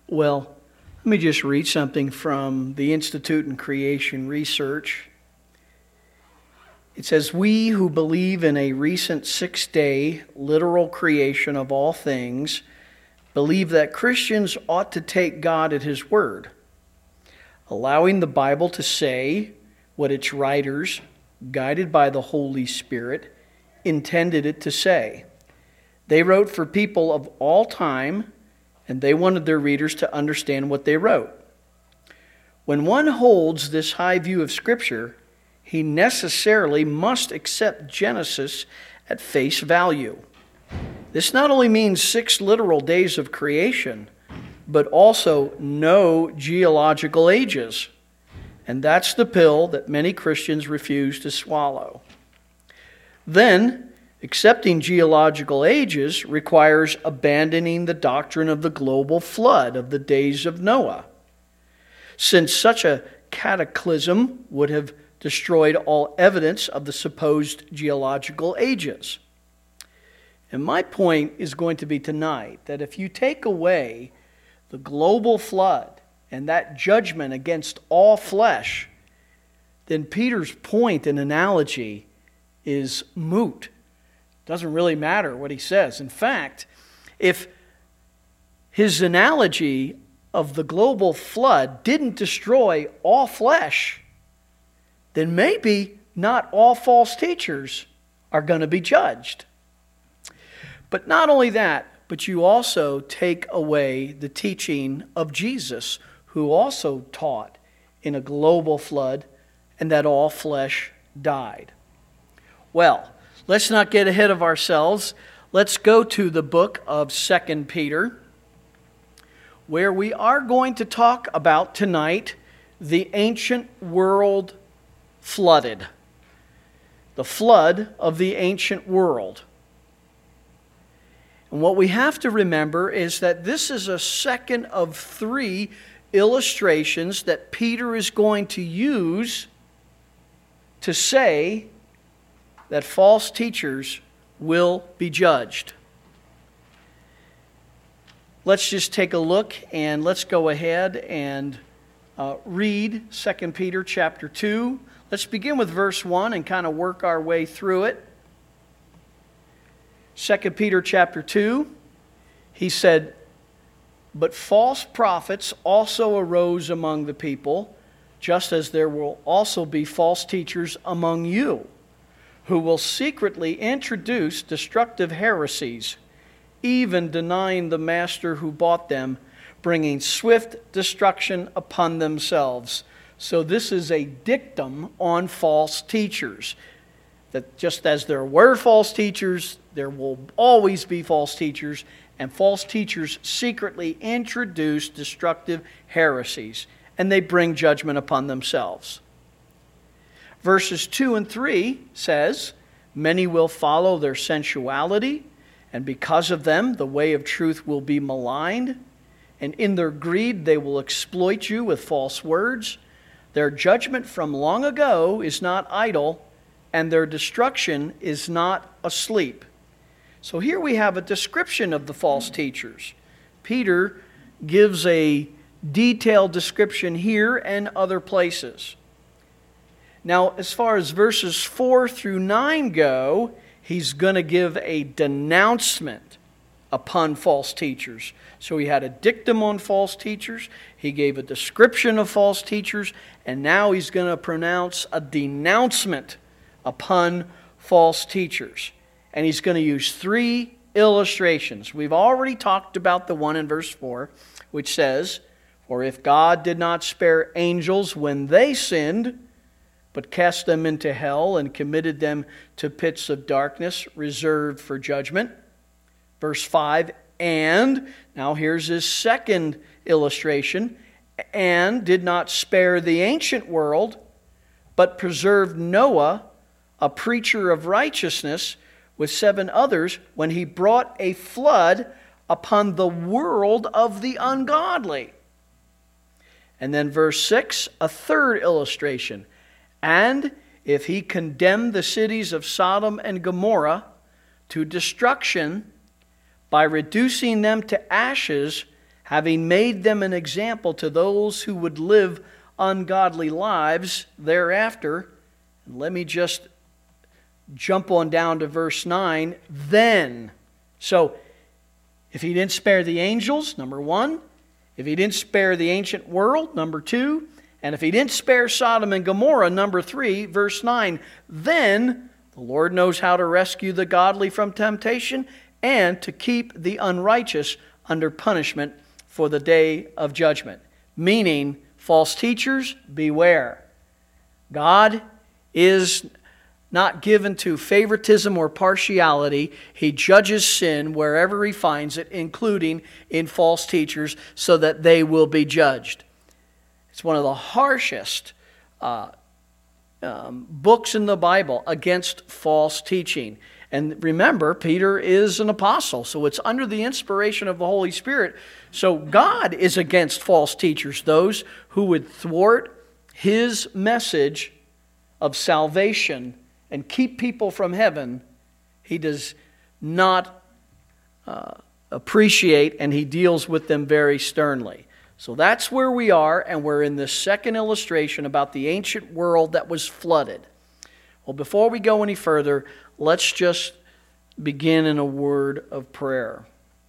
Well, let me just read something from the Institute in Creation Research. It says, "We who believe in a recent six-day literal creation of all things believe that Christians ought to take God at His word, allowing the Bible to say what its writers, guided by the Holy Spirit, intended it to say. They wrote for people of all time, and they wanted their readers to understand what they wrote. When one holds this high view of Scripture, he necessarily must accept Genesis at face value. This not only means 6 literal days of creation, but also no geological ages. And that's the pill that many Christians refuse to swallow. Then, accepting geological ages requires abandoning the doctrine of the global flood of the days of Noah, since such a cataclysm would have destroyed all evidence of the supposed geological ages. And my point is going to be tonight that if you take away the global flood and that judgment against all flesh, then Peter's point and analogy is moot. Doesn't really matter what he says. In fact, if his analogy of the global flood didn't destroy all flesh, then maybe not all false teachers are going to be judged. But not only that, but you also take away the teaching of Jesus, who also taught in a global flood and that all flesh died. Well, let's not get ahead of ourselves. Let's go to the book of 2 Peter, where we are going to talk about tonight the ancient world flooded. The flood of the ancient world. And what we have to remember is that this is a second of 3 illustrations that Peter is going to use to say that false teachers will be judged. Let's just take a look and let's go ahead and read 2 Peter chapter 2. Let's begin with verse 1 and kind of work our way through it. 2 Peter chapter 2, he said, "But false prophets also arose among the people, just as there will also be false teachers among you, who will secretly introduce destructive heresies, even denying the master who bought them, bringing swift destruction upon themselves." So this is a dictum on false teachers. That just as there were false teachers, there will always be false teachers, and false teachers secretly introduce destructive heresies, and they bring judgment upon themselves. Verses 2 and 3 says, "Many will follow their sensuality, and because of them the way of truth will be maligned, and in their greed they will exploit you with false words. Their judgment from long ago is not idle, and their destruction is not asleep." So here we have a description of the false teachers. Peter gives a detailed description here and other places. Now, as far as verses 4 through 9 go, he's going to give a denouncement upon false teachers. So he had a dictum on false teachers, he gave a description of false teachers, and now he's going to pronounce a denouncement upon false teachers. And he's going to use 3 illustrations. We've already talked about the one in verse 4, which says, "For if God did not spare angels when they sinned, but cast them into hell and committed them to pits of darkness reserved for judgment." Verse 5, "And," now here's his second illustration, "and did not spare the ancient world, but preserved Noah, a preacher of righteousness, with 7 others, when he brought a flood upon the world of the ungodly." And then verse 6, a third illustration, "And if he condemned the cities of Sodom and Gomorrah to destruction by reducing them to ashes, having made them an example to those who would live ungodly lives thereafter. And let me just jump on down to verse 9. Then. So, if he didn't spare the angels, number 1. If he didn't spare the ancient world, number 2. And if he didn't spare Sodom and Gomorrah, number 3, verse 9. Then the Lord knows how to rescue the godly from temptation and to keep the unrighteous under punishment for the day of judgment. Meaning, false teachers, beware. God is not given to favoritism or partiality. He judges sin wherever he finds it, including in false teachers, so that they will be judged. It's one of the harshest books in the Bible against false teaching. And remember, Peter is an apostle, so it's under the inspiration of the Holy Spirit. So God is against false teachers, those who would thwart his message of salvation and keep people from heaven. He does not appreciate, and he deals with them very sternly. So that's where we are, and we're in this second illustration about the ancient world that was flooded. Well, before we go any further, let's just begin in a word of prayer.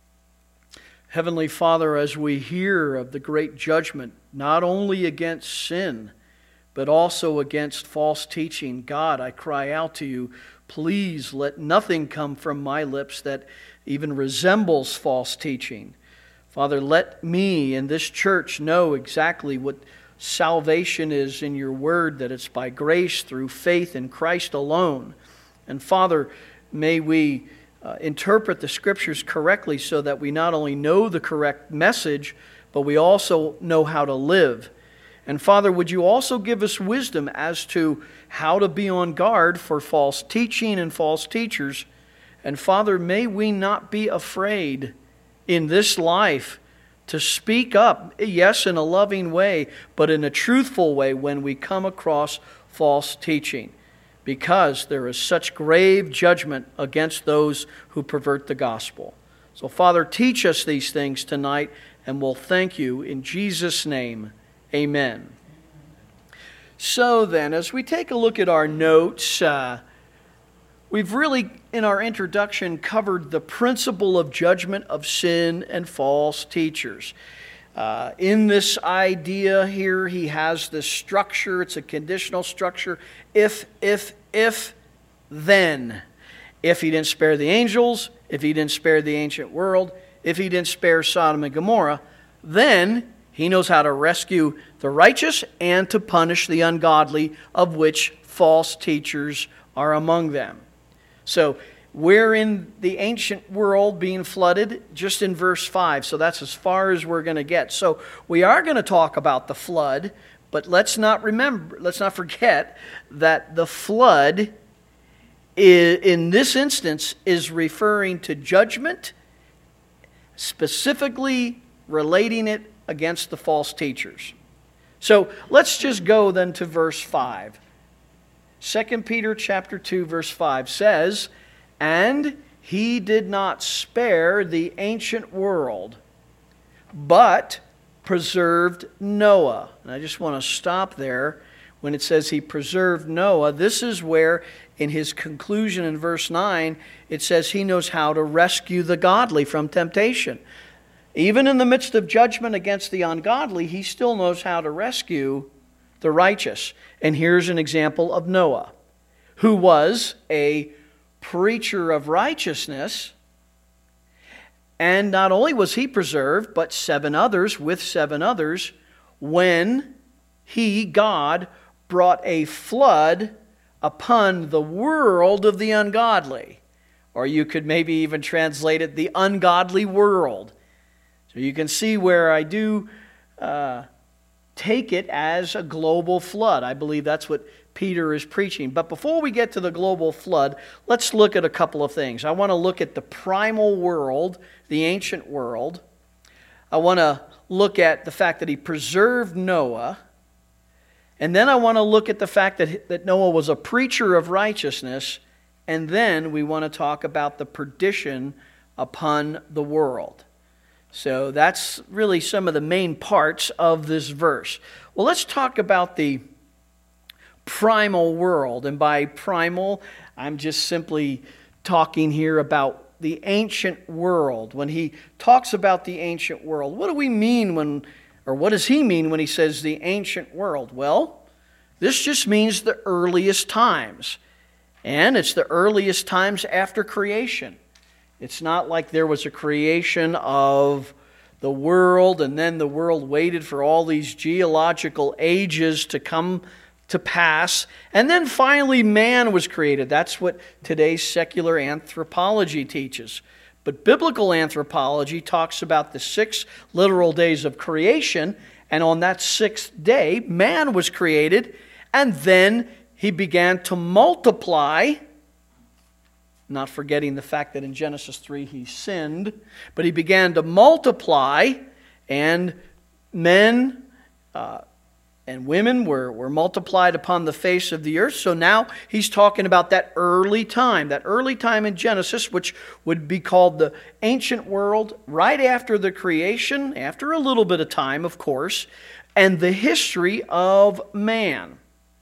Heavenly Father, as we hear of the great judgment, not only against sin, but also against false teaching, God, I cry out to you, please let nothing come from my lips that even resembles false teaching. Father, let me and this church know exactly what salvation is in your word, that it's by grace through faith in Christ alone. And Father, may we interpret the Scriptures correctly so that we not only know the correct message, but we also know how to live. And Father, would you also give us wisdom as to how to be on guard for false teaching and false teachers. And Father, may we not be afraid in this life to speak up, yes, in a loving way, but in a truthful way when we come across false teaching, because there is such grave judgment against those who pervert the gospel. So, Father, teach us these things tonight, and we'll thank you in Jesus' name. Amen. So then, as we take a look at our notes, we've really, in our introduction, covered the principle of judgment of sin and false teachers. In this idea here, he has this structure. It's a conditional structure. If, then. If he didn't spare the angels, if he didn't spare the ancient world, if he didn't spare Sodom and Gomorrah, then he knows how to rescue the righteous and to punish the ungodly, of which false teachers are among them. So we're in the ancient world being flooded just in verse 5. So that's as far as we're going to get. So we are going to talk about the flood, but let's not forget that the flood in this instance is referring to judgment, specifically relating it against the false teachers. So let's just go then to verse 5. 2 Peter chapter 2 verse 5 says, "And he did not spare the ancient world, but preserved Noah." And I just want to stop there. When it says he preserved Noah, this is where in his conclusion in verse 9, it says he knows how to rescue the godly from temptation. Even in the midst of judgment against the ungodly, he still knows how to rescue the righteous. And here's an example of Noah, who was a preacher of righteousness. And not only was he preserved, but with 7 others, when God, brought a flood upon the world of the ungodly. Or you could maybe even translate it, the ungodly world. So you can see where I do take it as a global flood. I believe that's what Peter is preaching. But before we get to the global flood, let's look at a couple of things. I want to look at the primal world, the ancient world. I want to look at the fact that he preserved Noah. And then I want to look at the fact that Noah was a preacher of righteousness. And then we want to talk about the perdition upon the world. So that's really some of the main parts of this verse. Well, let's talk about the primal world. And by primal, I'm just simply talking here about the ancient world. When he talks about the ancient world, what do we mean what does he mean when he says the ancient world? Well, this just means the earliest times. And it's the earliest times after creation. It's not like there was a creation of the world and then the world waited for all these geological ages to come to pass, and then finally man was created. That's what today's secular anthropology teaches. But biblical anthropology talks about the 6 literal days of creation, and on that 6th day, man was created, and then he began to multiply, not forgetting the fact that in Genesis 3 he sinned, but he began to multiply, and men and women were multiplied upon the face of the earth. So now he's talking about that early time in Genesis, which would be called the ancient world, right after the creation, after a little bit of time, of course, and the history of man.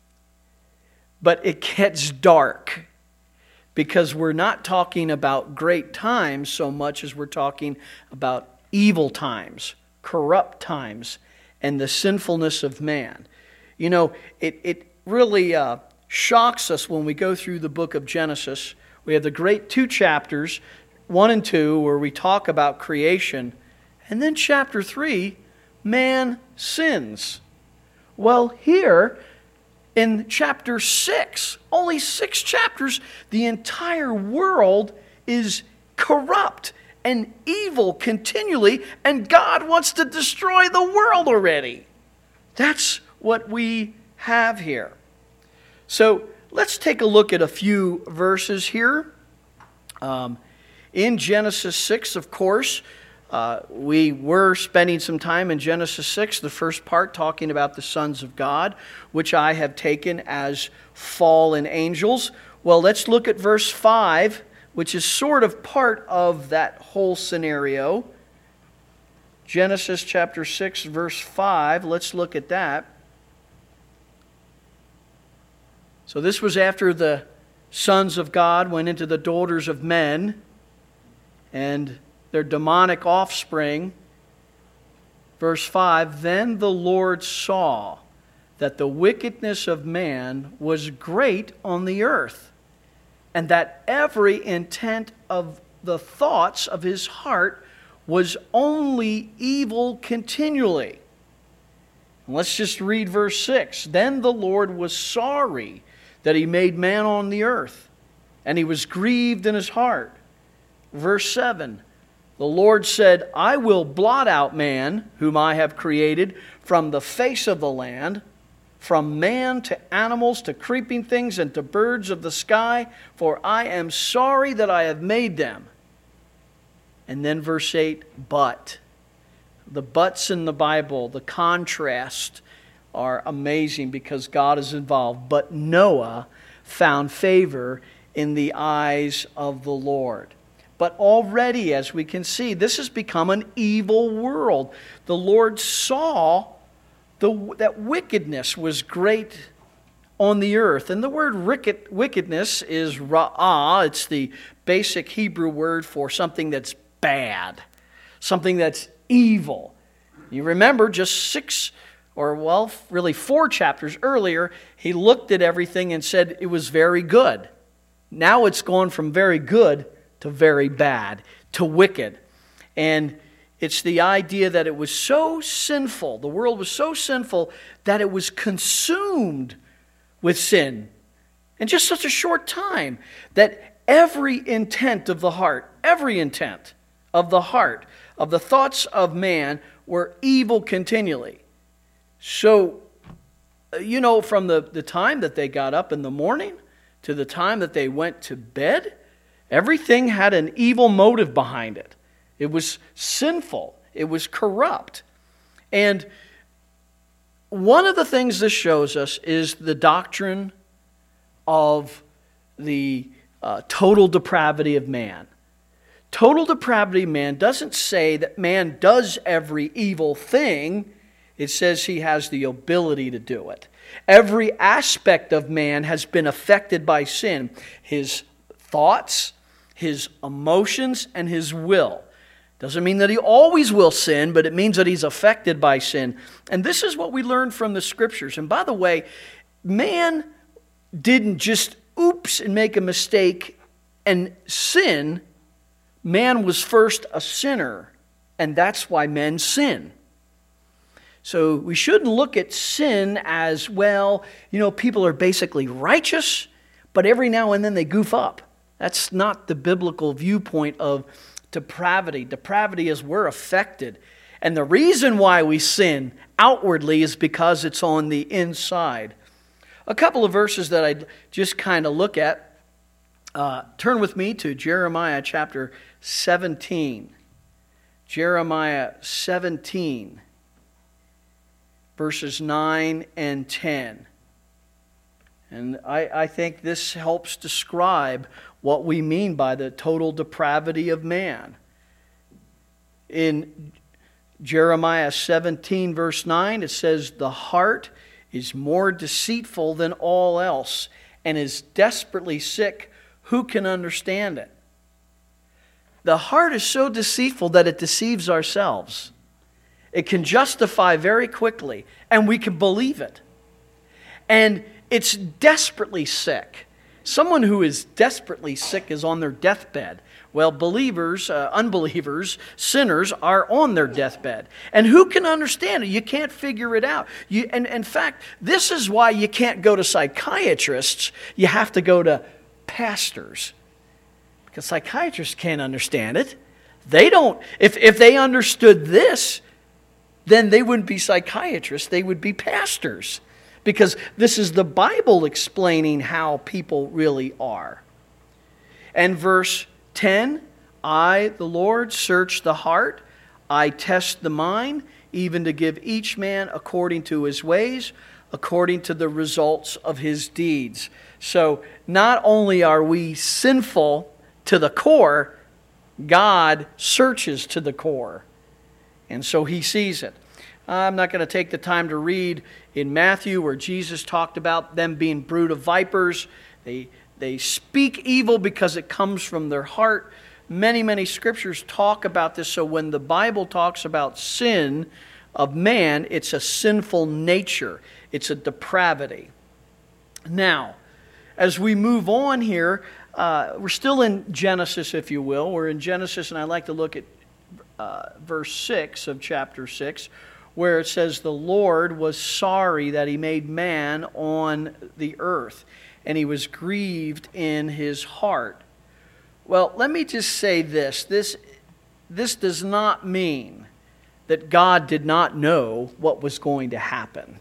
But it gets dark, because we're not talking about great times so much as we're talking about evil times, corrupt times, and the sinfulness of man. You know, it really shocks us when we go through the book of Genesis. We have the great 2 chapters, 1 and 2, where we talk about creation. And then chapter 3, man sins. Well, here in chapter 6, only 6 chapters, the entire world is corrupt and evil continually, and God wants to destroy the world already. That's what we have here. So let's take a look at a few verses here. In Genesis 6, of course, we were spending some time in Genesis 6, the first part, talking about the sons of God, which I have taken as fallen angels. Well, let's look at verse 5, which is sort of part of that whole scenario. Genesis chapter 6, verse 5. Let's look at that. So this was after the sons of God went into the daughters of men and their demonic offspring. Verse 5, then the Lord saw that the wickedness of man was great on the earth, and that every intent of the thoughts of his heart was only evil continually. Let's just read verse 6. Then the Lord was sorry that he made man on the earth, and he was grieved in his heart. Verse 7. The Lord said, I will blot out man, whom I have created, from the face of the land, from man to animals to creeping things and to birds of the sky, for I am sorry that I have made them. And then verse 8, but. The buts in the Bible, the contrast are amazing because God is involved. But Noah found favor in the eyes of the Lord. But already, as we can see, this has become an evil world. The Lord saw that wickedness was great on the earth. And the word wickedness is ra'ah. It's the basic Hebrew word for something that's bad, something that's evil. You remember just 4 chapters earlier, he looked at everything and said it was very good. Now it's gone from very good to very bad, to wicked. And it's the idea that it was so sinful, the world was so sinful, that it was consumed with sin in just such a short time, that every intent of the heart, of the thoughts of man were evil continually. So, from the time that they got up in the morning to the time that they went to bed, everything had an evil motive behind it. It was sinful. It was corrupt. And one of the things this shows us is the doctrine of the total depravity of man. total depravity of man doesn't say that man does every evil thing. It says he has the ability to do it. Every aspect of man has been affected by sin. His thoughts, his emotions, and his will. Doesn't mean that he always will sin, but it means that he's affected by sin. And this is what we learn from the Scriptures. And by the way, man didn't just oops and make a mistake and sin. Man was first a sinner, and that's why men sin. So we shouldn't look at sin as, well, people are basically righteous, but every now and then they goof up. That's not the biblical viewpoint of depravity. Depravity is we're affected. And the reason why we sin outwardly is because it's on the inside. A couple of verses that I just kind of look at. Turn with me to Jeremiah chapter 17. Jeremiah 17, verses 9 and 10. And I think this helps describe what we mean by the total depravity of man. In Jeremiah 17, verse 9, it says, "The heart is more deceitful than all else and is desperately sick. Who can understand it?" The heart is so deceitful that it deceives ourselves. It can justify very quickly, and we can believe it. And it's desperately sick. Someone who is desperately sick is on their deathbed. Well, believers, unbelievers, sinners are on their deathbed. And who can understand it? You can't figure it out. And in fact, this is why you can't go to psychiatrists. You have to go to pastors. Because psychiatrists can't understand it. They don't. If they understood this, then they wouldn't be psychiatrists. They would be pastors. Because this is the Bible explaining how people really are. And verse 10, "I, the Lord, search the heart. I test the mind, even to give each man according to his ways, according to the results of his deeds." So not only are we sinful to the core, God searches to the core. And so he sees it. I'm not going to take the time to read in Matthew where Jesus talked about them being brood of vipers. They speak evil because it comes from their heart. Many, many scriptures talk about this. So when the Bible talks about sin of man, it's a sinful nature. It's a depravity. Now, as we move on here, we're still in Genesis, if you will. We're in Genesis, and I like to look at verse 6 of chapter 6, where it says, "The Lord was sorry that he made man on the earth, and he was grieved in his heart." Well, let me just say this. This does not mean that God did not know what was going to happen.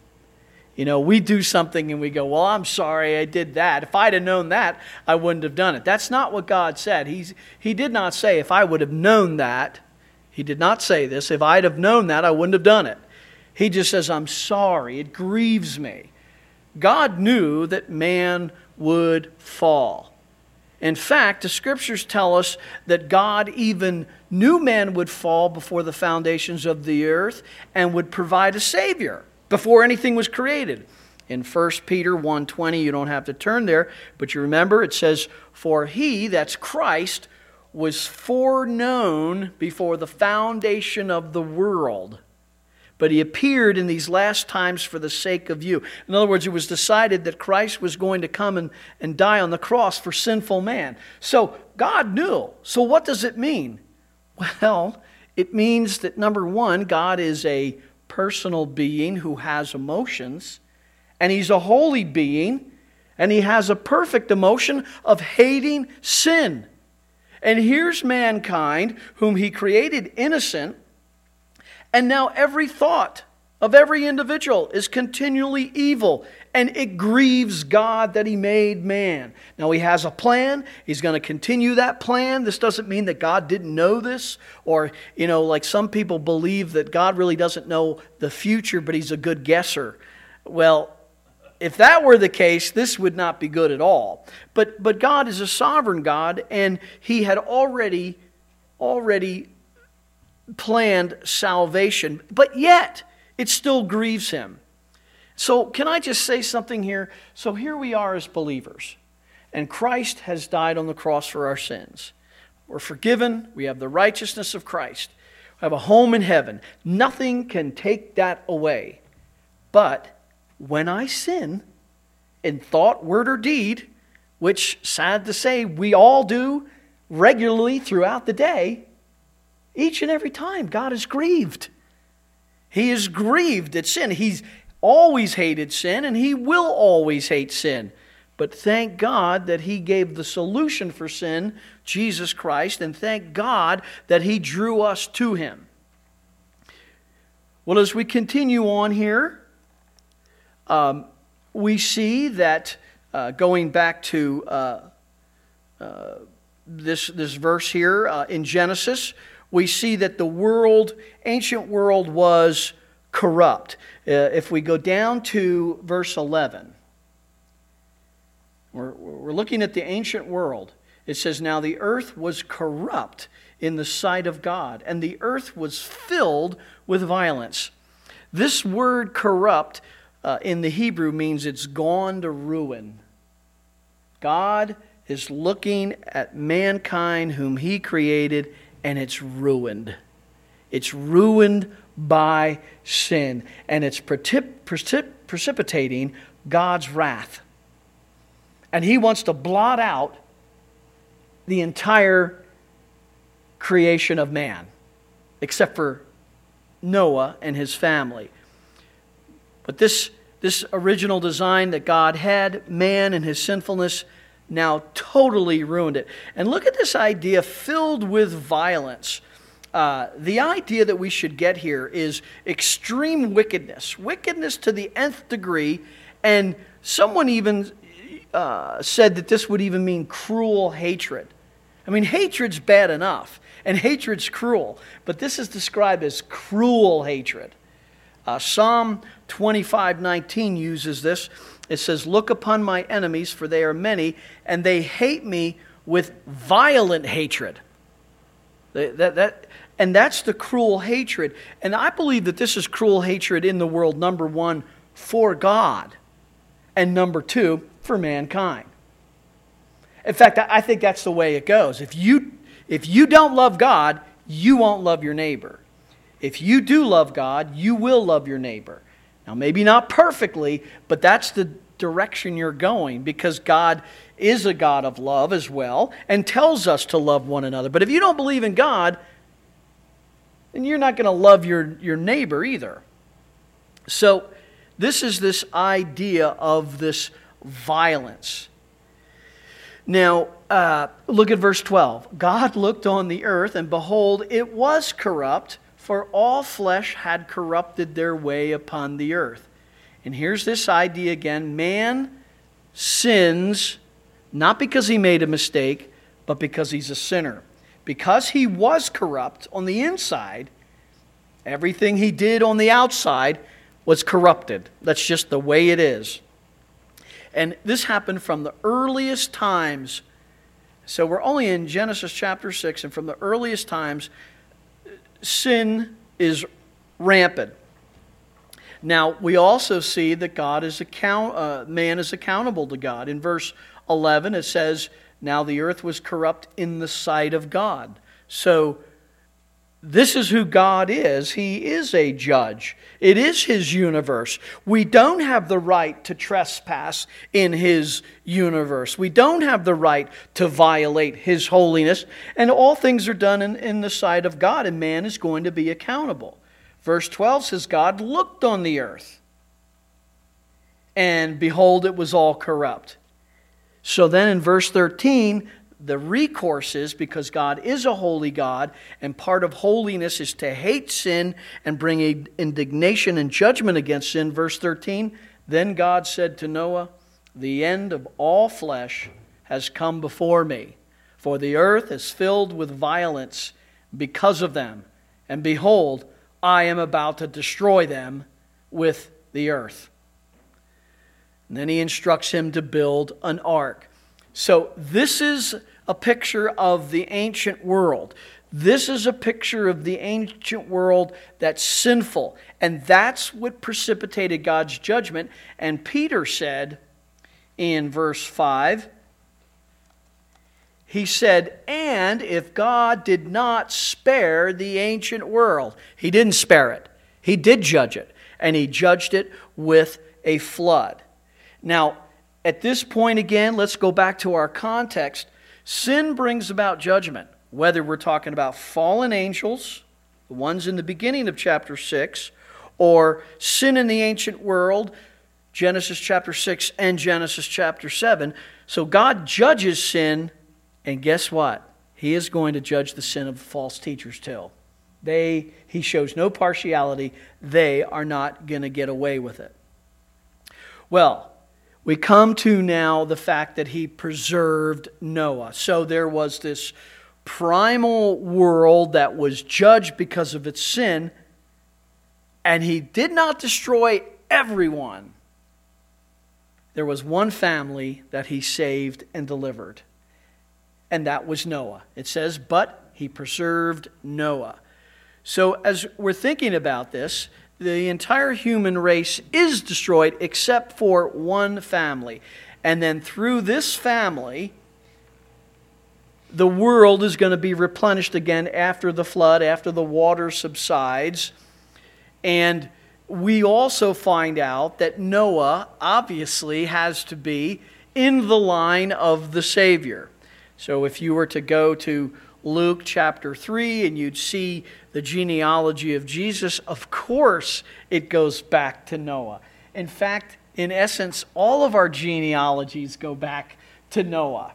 We do something and we go, "Well, I'm sorry I did that. If I'd have known that, I wouldn't have done it." That's not what God said. He did not say, "If I would have known that," he did not say this, "if I'd have known that, I wouldn't have done it." He just says, "I'm sorry. It grieves me." God knew that man would fall. In fact, the scriptures tell us that God even knew man would fall before the foundations of the earth and would provide a Savior before anything was created. In 1 Peter 1:20, you don't have to turn there, but you remember it says, "For he," that's Christ, "was foreknown before the foundation of the world. But he appeared in these last times for the sake of you." In other words, it was decided that Christ was going to come and die on the cross for sinful man. So God knew. So what does it mean? Well, it means that, number one, God is a personal being who has emotions, and he's a holy being, and he has a perfect emotion of hating sin. And here's mankind, whom he created innocent, and now every thought of every individual is continually evil, and it grieves God that he made man. Now he has a plan. He's going to continue that plan. This doesn't mean that God didn't know this, or, like some people believe that God really doesn't know the future, but he's a good guesser. Well, if that were the case, this would not be good at all. But God is a sovereign God, and he had already already planned salvation, but yet it still grieves him. So can I just say something here? So here we are as believers, and Christ has died on the cross for our sins. We're forgiven. We have the righteousness of Christ. We have a home in heaven. Nothing can take that away. But when I sin in thought, word, or deed, which, sad to say, we all do regularly throughout the day, each and every time God is grieved. He is grieved at sin. He's always hated sin, and He will always hate sin. But thank God that He gave the solution for sin, Jesus Christ, and thank God that He drew us to Him. Well, as we continue on here, we see that going back to this verse here in Genesis, we see that the ancient world was corrupt. If we go down to verse 11, we're looking at the ancient world. It says, "Now the earth was corrupt in the sight of God, and the earth was filled with violence." This word corrupt in the Hebrew means it's gone to ruin. God is looking at mankind whom He created, and it's ruined. It's ruined by sin, and it's precipitating God's wrath. And He wants to blot out the entire creation of man, except for Noah and his family. But this original design that God had, man and his sinfulness, now totally ruined it. And look at this idea, filled with violence. The idea that we should get here is extreme wickedness. Wickedness to the nth degree. And someone even said that this would even mean cruel hatred. I mean, hatred's bad enough, and hatred's cruel. But this is described as cruel hatred. Psalm 25:19 uses this. It says, "Look upon my enemies, for they are many, and they hate me with violent hatred." And that's the cruel hatred. And I believe that this is cruel hatred in the world, number one, for God, and number two, for mankind. In fact, I think that's the way it goes. If you don't love God, you won't love your neighbor. If you do love God, you will love your neighbor. Now, maybe not perfectly, but that's the direction you're going, because God is a God of love as well and tells us to love one another. But if you don't believe in God, then you're not going to love your neighbor either. So this is this idea of this violence. Now, look at verse 12. "God looked on the earth, and behold, it was corrupt, for all flesh had corrupted their way upon the earth." And here's this idea again. Man sins not because he made a mistake, but because he's a sinner. Because he was corrupt on the inside, everything he did on the outside was corrupted. That's just the way it is. And this happened from the earliest times. So we're only in Genesis chapter 6, and from the earliest times, sin is rampant. Now, we also see that man is accountable to God. In verse 11, it says, "Now the earth was corrupt in the sight of God." So this is who God is. He is a judge. It is His universe. We don't have the right to trespass in His universe. We don't have the right to violate His holiness. And all things are done in the sight of God, and man is going to be accountable. Verse 12 says, "God looked on the earth, and behold, it was all corrupt." So then in verse 13, the recourse is, because God is a holy God, and part of holiness is to hate sin and bring indignation and judgment against sin. Verse 13, "Then God said to Noah, the end of all flesh has come before me, for the earth is filled with violence because of them. And behold, I am about to destroy them with the earth." And then he instructs him to build an ark. So this is a picture of the ancient world. This is a picture of the ancient world that's sinful. And that's what precipitated God's judgment. And Peter said in verse 5, he said, and if God did not spare the ancient world, he didn't spare it. He did judge it. And he judged it with a flood. Now, at this point again, let's go back to our context. Sin brings about judgment. Whether we're talking about fallen angels, the ones in the beginning of chapter 6, or sin in the ancient world, Genesis chapter 6 and Genesis chapter 7. So God judges sin. And guess what? He is going to judge the sin of false teachers too. He shows no partiality. They are not going to get away with it. Well, we come to now the fact that he preserved Noah. So there was this primal world that was judged because of its sin, and he did not destroy everyone. There was one family that he saved and delivered. And that was Noah. It says, but he preserved Noah. So as we're thinking about this, the entire human race is destroyed except for one family. And then through this family, the world is going to be replenished again after the flood, after the water subsides. And we also find out that Noah obviously has to be in the line of the Savior. So if you were to go to Luke chapter 3 and you'd see the genealogy of Jesus, of course it goes back to Noah. In fact, in essence, all of our genealogies go back to Noah.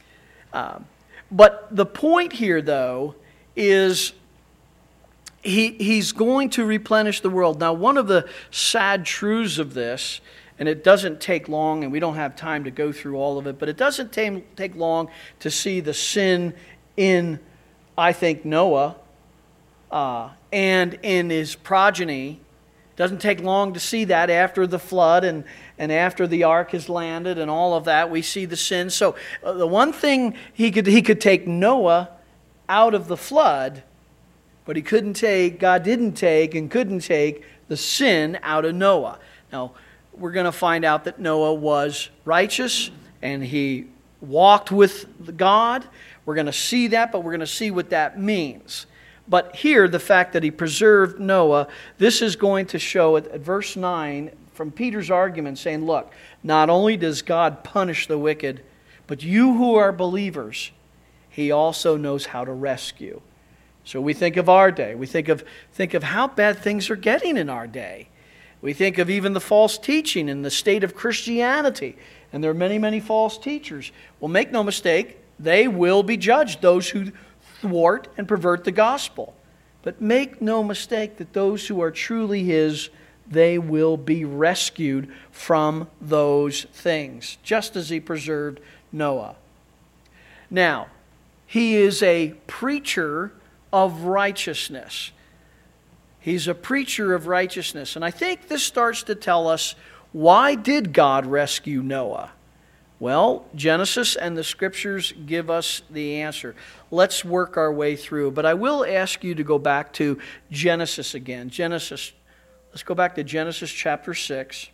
But the point here, though, is he's going to replenish the world. Now, one of the sad truths of this, and it doesn't take long, and we don't have time to go through all of it, but it doesn't take long to see the sin in, I think, Noah and in his progeny. It doesn't take long to see that after the flood and after the ark has landed and all of that. We see the sin. So the one thing he could take Noah out of the flood, but God didn't take and couldn't take the sin out of Noah. Now, we're going to find out that Noah was righteous and he walked with God. We're going to see that, but we're going to see what that means. But here, the fact that he preserved Noah, this is going to show at verse 9 from Peter's argument saying, look, not only does God punish the wicked, but you who are believers, he also knows how to rescue. So we think of our day. We think of how bad things are getting in our day. We think of even the false teaching in the state of Christianity. And there are many, many false teachers. Well, make no mistake, they will be judged, those who thwart and pervert the gospel. But make no mistake that those who are truly his, they will be rescued from those things, just as he preserved Noah. Now, he is a preacher of righteousness. He's a preacher of righteousness. And I think this starts to tell us, why did God rescue Noah? Well, Genesis and the Scriptures give us the answer. Let's work our way through. But I will ask you to go back to Genesis again. Let's go back to Genesis chapter 6.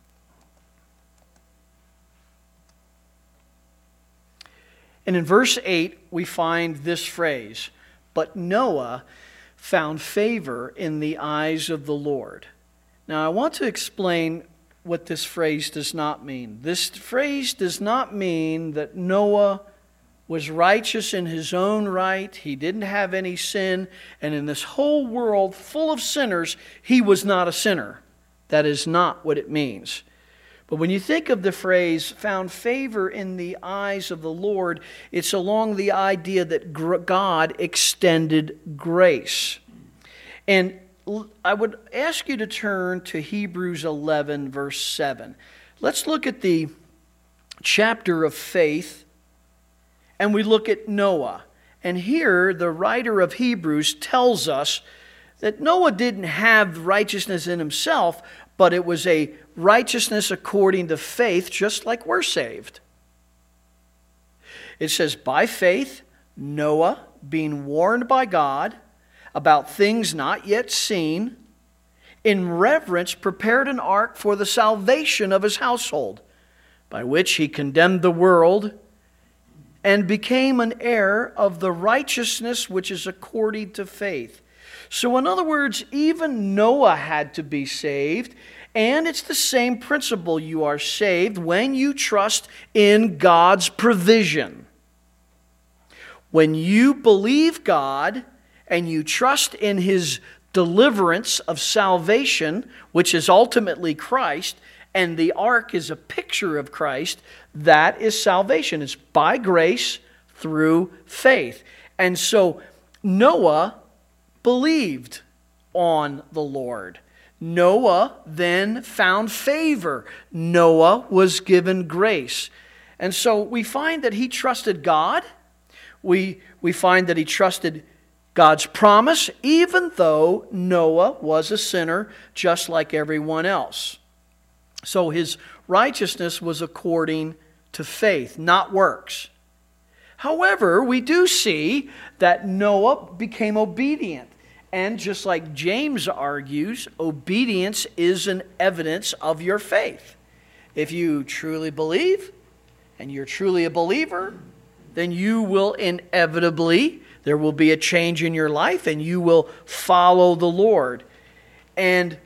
And in verse 8, we find this phrase, but Noah found favor in the eyes of the Lord. Now, I want to explain what this phrase does not mean. This phrase does not mean that Noah was righteous in his own right. He didn't have any sin. And in this whole world full of sinners, he was not a sinner. That is not what it means. But when you think of the phrase, found favor in the eyes of the Lord, it's along the idea that God extended grace. And I would ask you to turn to Hebrews 11, verse 7. Let's look at the chapter of faith, and we look at Noah. And here, the writer of Hebrews tells us that Noah didn't have righteousness in himself, but it was a righteousness according to faith, just like we're saved. It says, by faith, Noah, being warned by God about things not yet seen, in reverence prepared an ark for the salvation of his household, by which he condemned the world and became an heir of the righteousness which is according to faith. So in other words, even Noah had to be saved, and it's the same principle. You are saved when you trust in God's provision. When you believe God and you trust in His deliverance of salvation, which is ultimately Christ, and the ark is a picture of Christ, that is salvation. It's by grace through faith. And so Noah believed on the Lord. Noah then found favor. Noah was given grace. And so we find that he trusted God. We find that he trusted God's promise, even though Noah was a sinner just like everyone else. So his righteousness was according to faith, not works. However, we do see that Noah became obedient. And just like James argues, obedience is an evidence of your faith. If you truly believe and you're truly a believer, then you will inevitably, there will be a change in your life and you will follow the Lord. And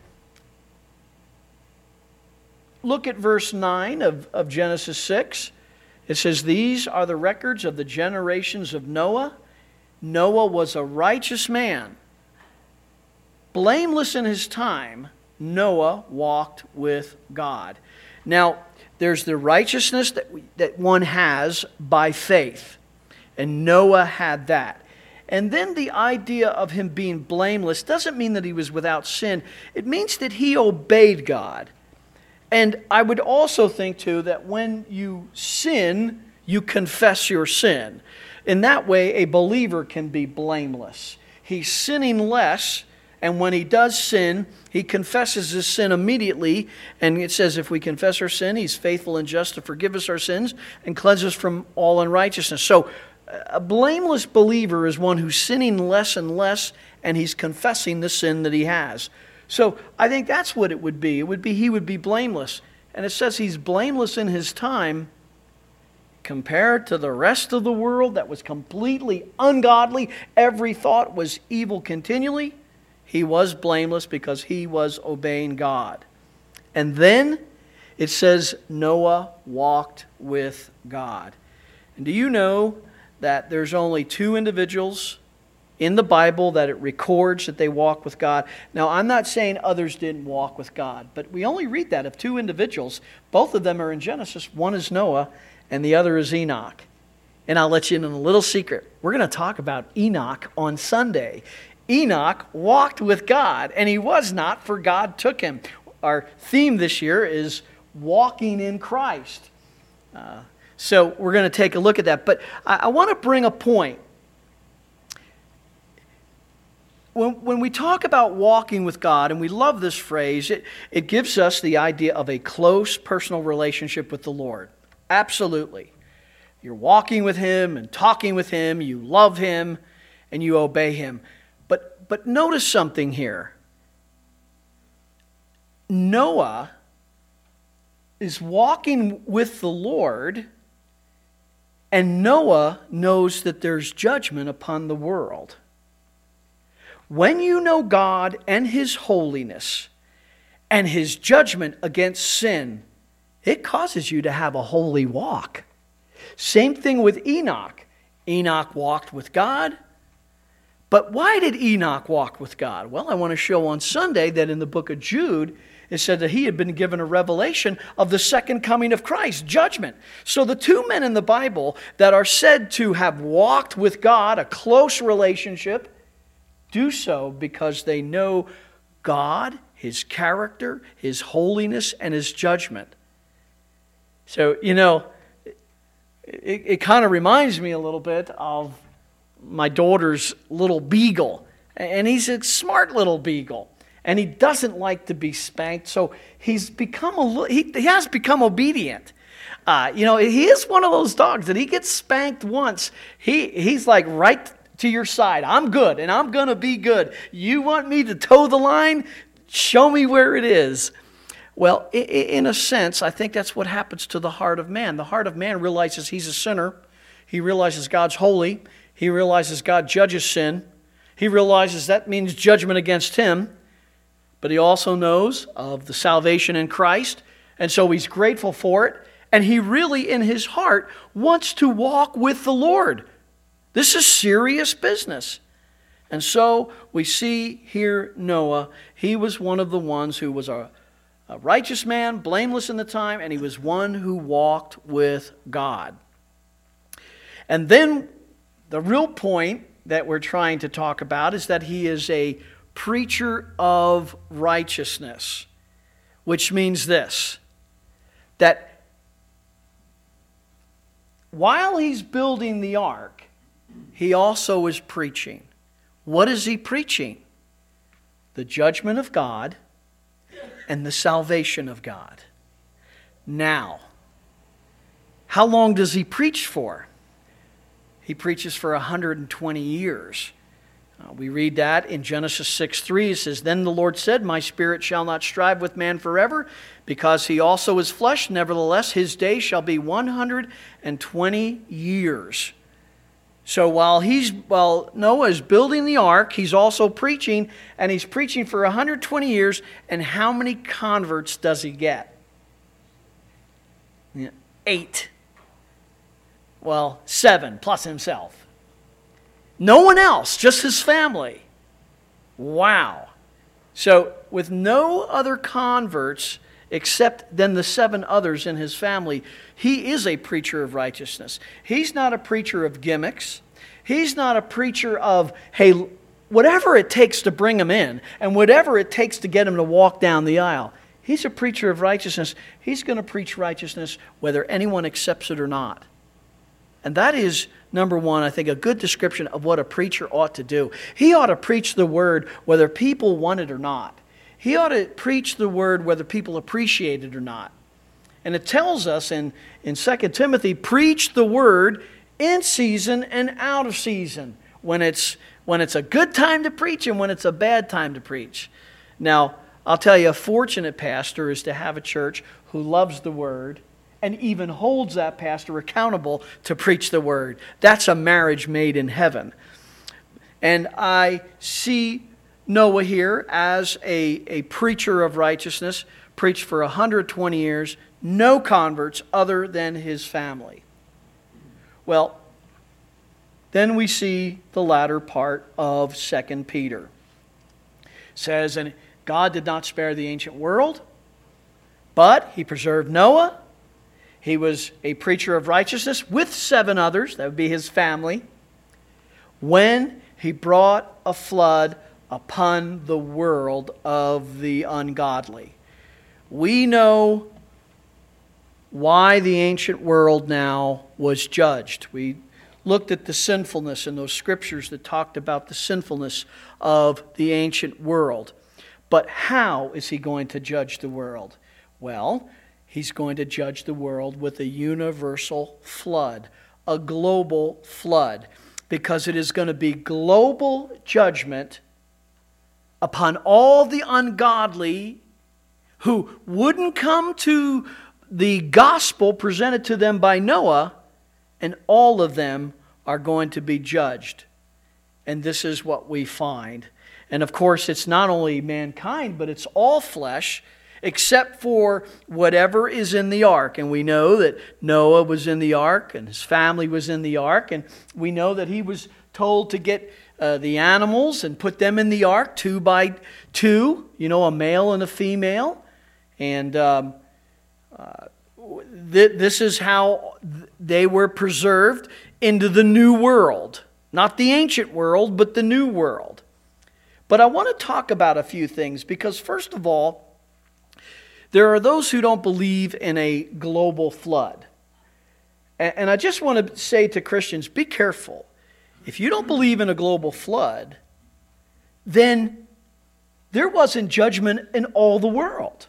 look at verse 9 of Genesis 6. It says, "These are the records of the generations of Noah. Noah was a righteous man. Blameless in his time, Noah walked with God." Now, there's the righteousness that one has by faith. And Noah had that. And then the idea of him being blameless doesn't mean that he was without sin. It means that he obeyed God. And I would also think, too, that when you sin, you confess your sin. In that way, a believer can be blameless. He's sinning less, and when he does sin, he confesses his sin immediately. And it says if we confess our sin, He's faithful and just to forgive us our sins and cleanse us from all unrighteousness. So a blameless believer is one who's sinning less and less, and he's confessing the sin that he has. So I think that's what it would be. It would be he would be blameless. And it says he's blameless in his time compared to the rest of the world that was completely ungodly. Every thought was evil continually. He was blameless because he was obeying God. And then it says Noah walked with God. And do you know that there's only two individuals in the Bible that it records that they walk with God? Now, I'm not saying others didn't walk with God, but we only read that of two individuals. Both of them are in Genesis. One is Noah, and the other is Enoch. And I'll let you in on a little secret. We're going to talk about Enoch on Sunday. Enoch walked with God, and he was not, for God took him. Our theme this year is walking in Christ. So we're going to take a look at that. But I want to bring a point. When we talk about walking with God, and we love this phrase, it gives us the idea of a close personal relationship with the Lord. Absolutely. You're walking with Him and talking with Him, you love Him, and you obey Him. But notice something here. Noah is walking with the Lord, and Noah knows that there's judgment upon the world. When you know God and His holiness and His judgment against sin, it causes you to have a holy walk. Same thing with Enoch. Enoch walked with God. But why did Enoch walk with God? Well, I want to show on Sunday that in the book of Jude, it said that he had been given a revelation of the second coming of Christ, judgment. So the two men in the Bible that are said to have walked with God, a close relationship, do so because they know God, His character, His holiness, and His judgment. So, it kind of reminds me a little bit of my daughter's little beagle. And he's a smart little beagle. And he doesn't like to be spanked, so he's become he has become obedient. He is one of those dogs that he gets spanked once. He's like right to your side. I'm good, and I'm going to be good. You want me to toe the line? Show me where it is. Well, in a sense, I think that's what happens to the heart of man. The heart of man realizes he's a sinner. He realizes God's holy. He realizes God judges sin. He realizes that means judgment against him. But he also knows of the salvation in Christ. And so he's grateful for it. And he really, in his heart, wants to walk with the Lord. This is serious business. And so we see here Noah. He was one of the ones who was a righteous man, blameless in the time, and he was one who walked with God. And then the real point that we're trying to talk about is that he is a preacher of righteousness, which means this, that while he's building the ark, he also is preaching. What is he preaching? The judgment of God and the salvation of God. Now, how long does he preach for? He preaches for 120 years. We read that in Genesis 6:3. It says, "Then the Lord said, My spirit shall not strive with man forever, because he also is flesh. Nevertheless, his days shall be 120 years." So while Noah is building the ark, he's also preaching, and he's preaching for 120 years. And how many converts does he get? 8. Well, 7 plus himself. No one else, just his family. Wow. So with no other converts except then the 7 others in his family, he is a preacher of righteousness. He's not a preacher of gimmicks. He's not a preacher of, hey, whatever it takes to bring him in and whatever it takes to get him to walk down the aisle. He's a preacher of righteousness. He's going to preach righteousness whether anyone accepts it or not. And that is, number one, I think, a good description of what a preacher ought to do. He ought to preach the word whether people want it or not. He ought to preach the word whether people appreciate it or not. And it tells us in 2 Timothy, preach the word in season and out of season. When it's a good time to preach and when it's a bad time to preach. Now, I'll tell you, a fortunate pastor is to have a church who loves the word and even holds that pastor accountable to preach the word. That's a marriage made in heaven. And I see Noah here as a preacher of righteousness, preached for 120 years, no converts other than his family. Well, then we see the latter part of 2 Peter. It says, "And God did not spare the ancient world, but he preserved Noah. He was a preacher of righteousness with 7 others," that would be his family, "when he brought a flood upon the world of the ungodly." We know why the ancient world now was judged. We looked at the sinfulness in those scriptures that talked about the sinfulness of the ancient world. But how is he going to judge the world? Well, he's going to judge the world with a universal flood, a global flood, because it is going to be global judgment upon all the ungodly who wouldn't come to the gospel presented to them by Noah, and all of them are going to be judged. And this is what we find. And of course, it's not only mankind, but it's all flesh, except for whatever is in the ark. And we know that Noah was in the ark, and his family was in the ark. And we know that he was told to get the animals and put them in the ark 2 by 2, a male and a female. And this is how they were preserved into the new world. Not the ancient world, but the new world. But I want to talk about a few things because, first of all, there are those who don't believe in a global flood. And I just want to say to Christians, be careful. If you don't believe in a global flood, then there wasn't judgment in all the world.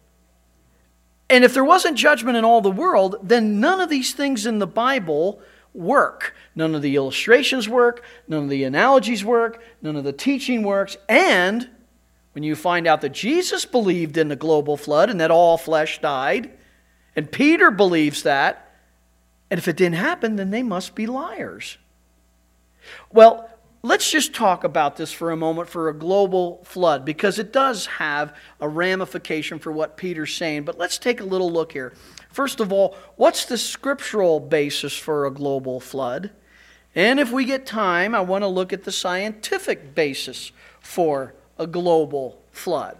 And if there wasn't judgment in all the world, then none of these things in the Bible work. None of the illustrations work. None of the analogies work. None of the teaching works. And when you find out that Jesus believed in the global flood and that all flesh died, and Peter believes that, and if it didn't happen, then they must be liars. Well, let's just talk about this for a moment for a global flood, because it does have a ramification for what Peter's saying. But let's take a little look here. First of all, what's the scriptural basis for a global flood? And if we get time, I want to look at the scientific basis for a global flood.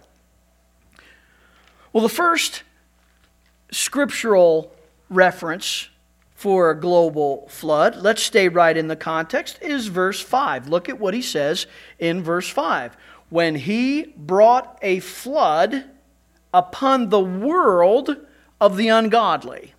Well, the first scriptural reference for a global flood, let's stay right in the context, is verse 5. Look at what he says in verse 5. When he brought a flood upon the world of the ungodly.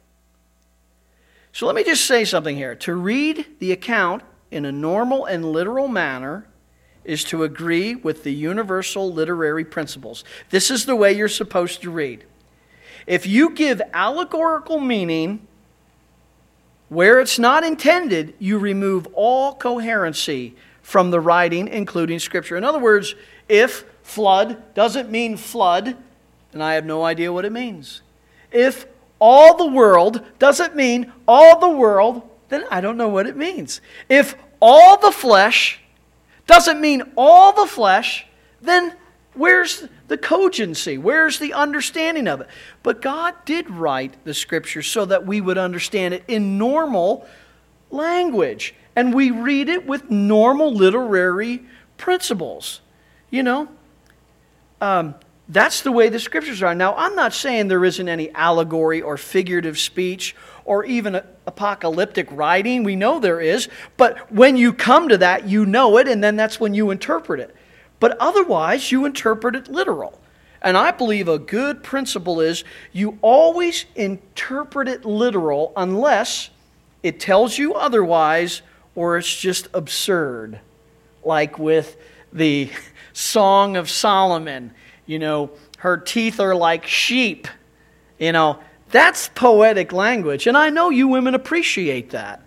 So let me just say something here. To read the account in a normal and literal manner is to agree with the universal literary principles. This is the way you're supposed to read. If you give allegorical meaning where it's not intended, you remove all coherency from the writing, including Scripture. In other words, if flood doesn't mean flood, then I have no idea what it means. If all the world doesn't mean all the world, then I don't know what it means. If all the flesh doesn't mean all the flesh, then where's the cogency? Where's the understanding of it? But God did write the Scripture so that we would understand it in normal language. And we read it with normal literary principles. You know, that's the way the Scriptures are. Now, I'm not saying there isn't any allegory or figurative speech or even apocalyptic writing. We know there is. But when you come to that, you know it, and then that's when you interpret it. But otherwise, you interpret it literal. And I believe a good principle is you always interpret it literal unless it tells you otherwise or it's just absurd. Like with the Song of Solomon, you know, her teeth are like sheep. You know, that's poetic language. And I know you women appreciate that.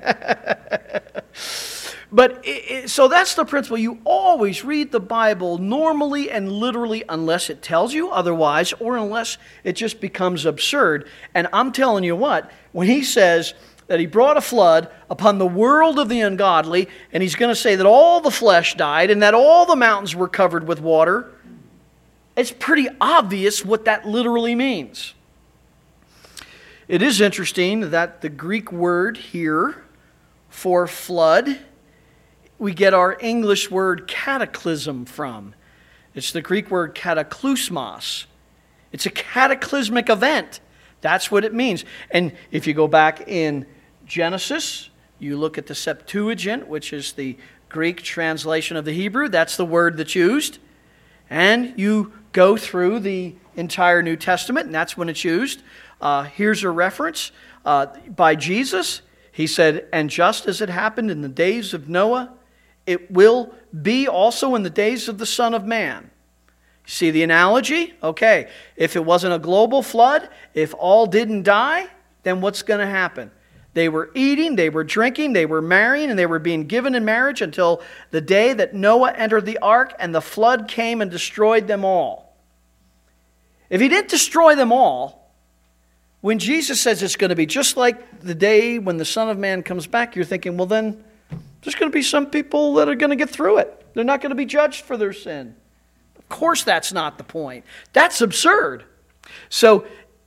But so that's the principle. You always read the Bible normally and literally unless it tells you otherwise or unless it just becomes absurd. And I'm telling you what, when he says that he brought a flood upon the world of the ungodly, and he's going to say that all the flesh died and that all the mountains were covered with water, it's pretty obvious what that literally means. It is interesting that the Greek word here for flood, we get our English word cataclysm from. It's the Greek word kataklysmos. It's a cataclysmic event. That's what it means. And if you go back in Genesis, you look at the Septuagint, which is the Greek translation of the Hebrew. That's the word that's used. And you go through the entire New Testament, and that's when it's used. Here's a reference by Jesus. He said, "And just as it happened in the days of Noah, it will be also in the days of the Son of Man." See the analogy? Okay, if it wasn't a global flood, if all didn't die, then what's going to happen? They were eating, they were drinking, they were marrying, and they were being given in marriage until the day that Noah entered the ark and the flood came and destroyed them all. If he didn't destroy them all, when Jesus says it's going to be just like the day when the Son of Man comes back, you're thinking, well then, there's going to be some people that are going to get through it. They're not going to be judged for their sin. Of course that's not the point. That's absurd. So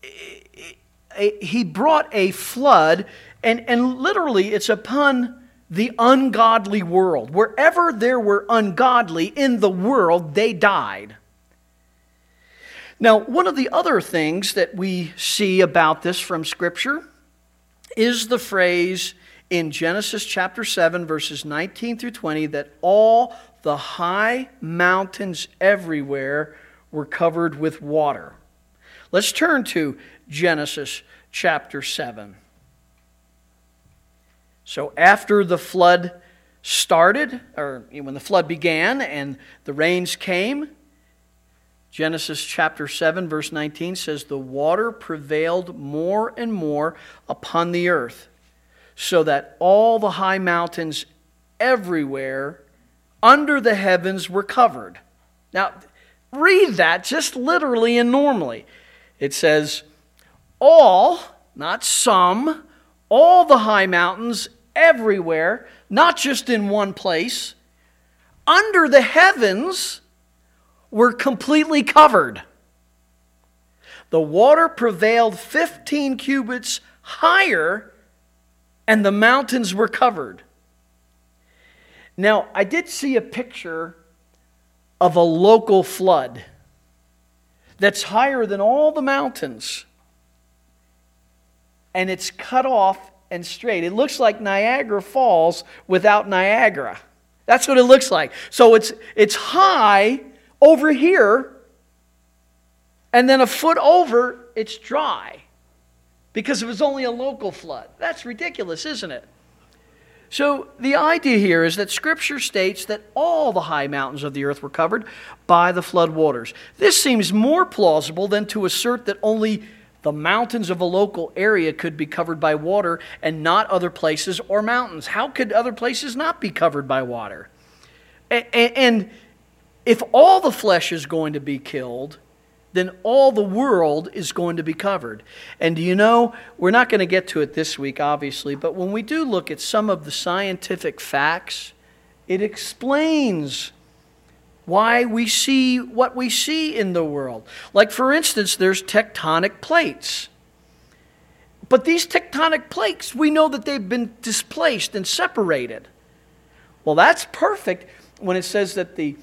he brought a flood, and literally it's upon the ungodly world. Wherever there were ungodly in the world, they died. Now, one of the other things that we see about this from Scripture is the phrase in Genesis chapter 7, verses 19 through 20, that all the high mountains everywhere were covered with water. Let's turn to Genesis chapter 7. So after the flood started, or when the flood began and the rains came, Genesis chapter 7, verse 19 says, "The water prevailed more and more upon the earth, so that all the high mountains everywhere under the heavens were covered. Now, read that just literally and normally. It says, all, not some, all the high mountains everywhere, not just in one place, under the heavens were completely covered. The water prevailed 15 cubits higher, and the mountains were covered. Now, I did see a picture of a local flood that's higher than all the mountains. And it's cut off and straight. It looks like Niagara Falls without Niagara. That's what it looks like. So it's high over here, and then a foot over, it's dry. Because it was only a local flood. That's ridiculous, isn't it? So the idea here is that Scripture states that all the high mountains of the earth were covered by the flood waters. This seems more plausible than to assert that only the mountains of a local area could be covered by water and not other places or mountains. How could other places not be covered by water? And if all the flesh is going to be killed, then all the world is going to be covered. And do you know, we're not going to get to it this week, obviously, but when we do look at some of the scientific facts, it explains why we see what we see in the world. Like, for instance, there's tectonic plates. But these tectonic plates, we know that they've been displaced and separated. Well, that's perfect when it says that the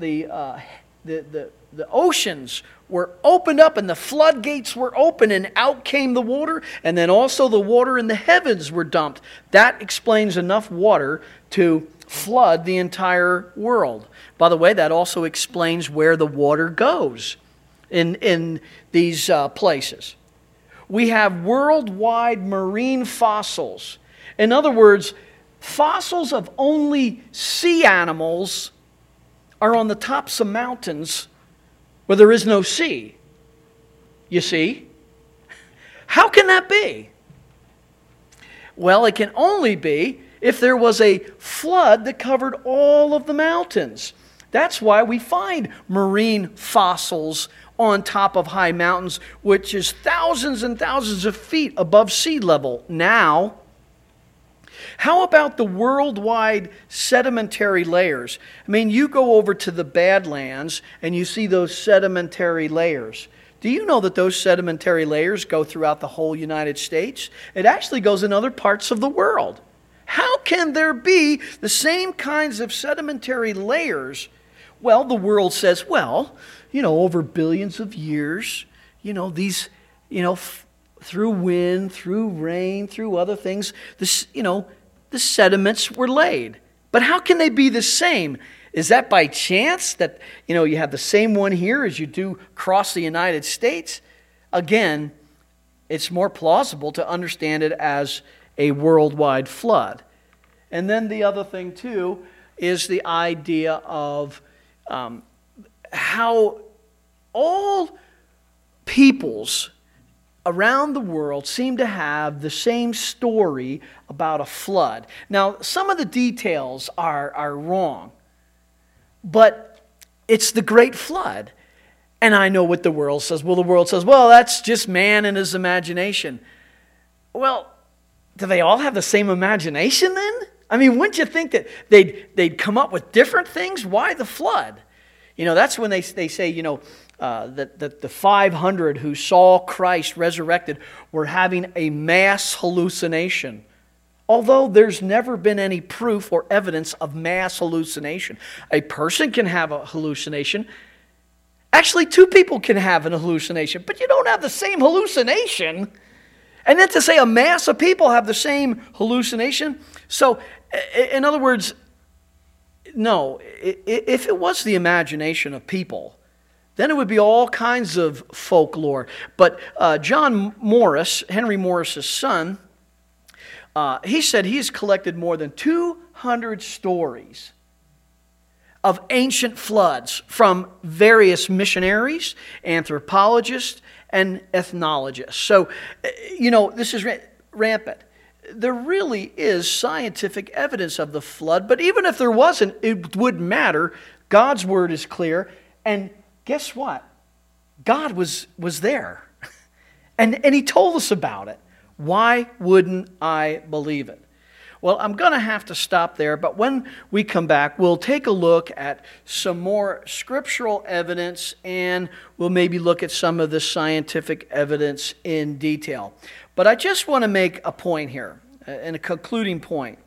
oceans were opened up and the floodgates were open and out came the water, and then also the water in the heavens were dumped. That explains enough water to flood the entire world. By the way, that also explains where the water goes in these places. We have worldwide marine fossils. In other words, fossils of only sea animals are on the tops of mountains where there is no sea. You see? How can that be? Well, it can only be if there was a flood that covered all of the mountains. That's why we find marine fossils on top of high mountains, which is thousands and thousands of feet above sea level now. How about the worldwide sedimentary layers? I mean, you go over to the Badlands and you see those sedimentary layers. Do you know that those sedimentary layers go throughout the whole United States? It actually goes in other parts of the world. How can there be the same kinds of sedimentary layers? Well, the world says, well, over billions of years, these, through wind, through rain, through other things, the sediments were laid. But how can they be the same? Is that by chance that, you have the same one here as you do across the United States? Again, it's more plausible to understand it as a worldwide flood. And then the other thing, too, is the idea of how all peoples around the world seem to have the same story about a flood. Now, some of the details are wrong, but it's the Great Flood. And I know what the world says. Well, the world says, well, that's just man and his imagination. Well, do they all have the same imagination then? I mean, wouldn't you think that they'd come up with different things? Why the flood? That's when they say, that the 500 who saw Christ resurrected were having a mass hallucination. Although there's never been any proof or evidence of mass hallucination. A person can have a hallucination. Actually, two people can have an hallucination, but you don't have the same hallucination. And then to say a mass of people have the same hallucination. So, in other words, no, if it was the imagination of people, then it would be all kinds of folklore. But John Morris, Henry Morris's son, he said he's collected more than 200 stories of ancient floods from various missionaries, anthropologists, and ethnologists. So, this is rampant. there really is scientific evidence of the flood, but even if there wasn't, it wouldn't matter. God's word is clear, and guess what? God was there, and He told us about it. Why wouldn't I believe it? Well, I'm going to have to stop there, but when we come back, we'll take a look at some more scriptural evidence, and we'll maybe look at some of the scientific evidence in detail. But I just want to make a point here, and a concluding point.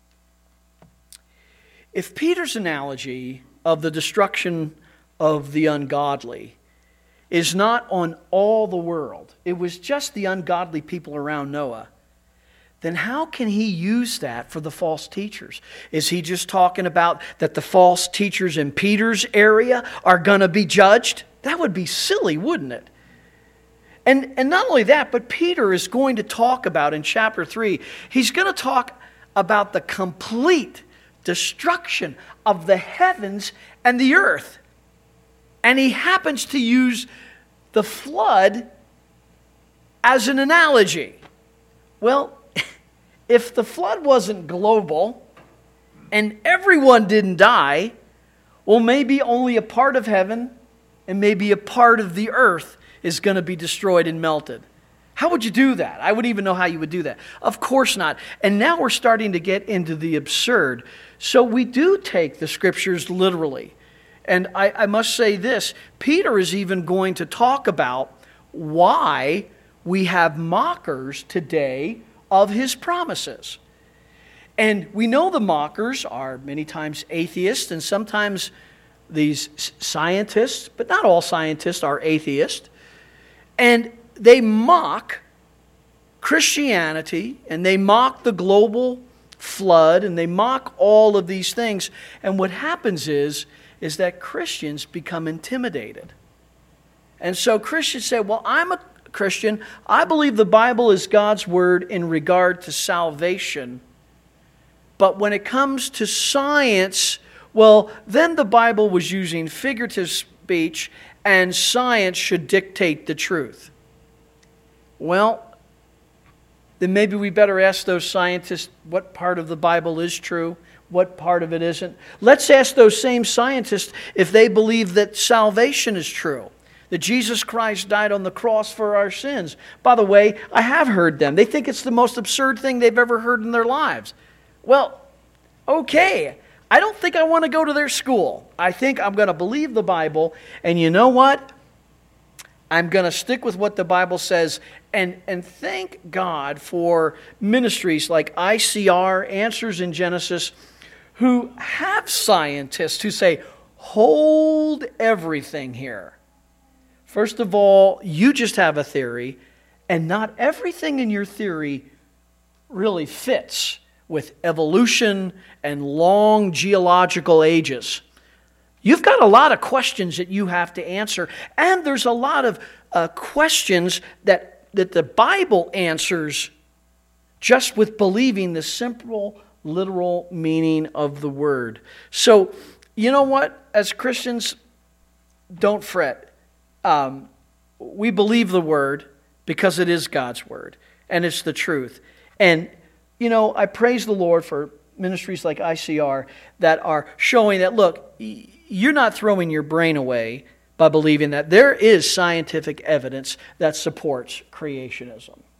If Peter's analogy of the destruction of the ungodly is not on all the world, it was just the ungodly people around Noah, then how can he use that for the false teachers? Is he just talking about that the false teachers in Peter's area are going to be judged? That would be silly, wouldn't it? And not only that, but Peter is going to talk about in chapter 3, he's going to talk about the complete destruction of the heavens and the earth. And he happens to use the flood as an analogy. Well, if the flood wasn't global and everyone didn't die, well, maybe only a part of heaven and maybe a part of the earth is going to be destroyed and melted. How would you do that? I wouldn't even know how you would do that. Of course not. And now we're starting to get into the absurd. So we do take the scriptures literally. And I must say this, Peter is even going to talk about why we have mockers today of his promises. And we know the mockers are many times atheists, and sometimes these scientists, but not all scientists are atheists, and they mock Christianity, and they mock the global flood, and they mock all of these things. And what happens is that Christians become intimidated. And so Christians say, well, I'm a Christian. I believe the Bible is God's word in regard to salvation. But when it comes to science, well, then the Bible was using figurative speech, and science should dictate the truth. Well, then maybe we better ask those scientists what part of the Bible is true, what part of it isn't. Let's ask those same scientists if they believe that salvation is true, that Jesus Christ died on the cross for our sins. By the way, I have heard them. They think it's the most absurd thing they've ever heard in their lives. Well, okay, I don't think I want to go to their school. I think I'm going to believe the Bible, and you know what? I'm going to stick with what the Bible says, and thank God for ministries like ICR, Answers in Genesis, who have scientists who say, hold everything here. First of all, you just have a theory, and not everything in your theory really fits with evolution and long geological ages. You've got a lot of questions that you have to answer, and there's a lot of questions that the Bible answers just with believing the simple, literal meaning of the word. So, you know what? As Christians, don't fret. We believe the word because it is God's word, and it's the truth. And, you know, I praise the Lord for ministries like ICR that are showing that, look, you're not throwing your brain away by believing that there is scientific evidence that supports creationism.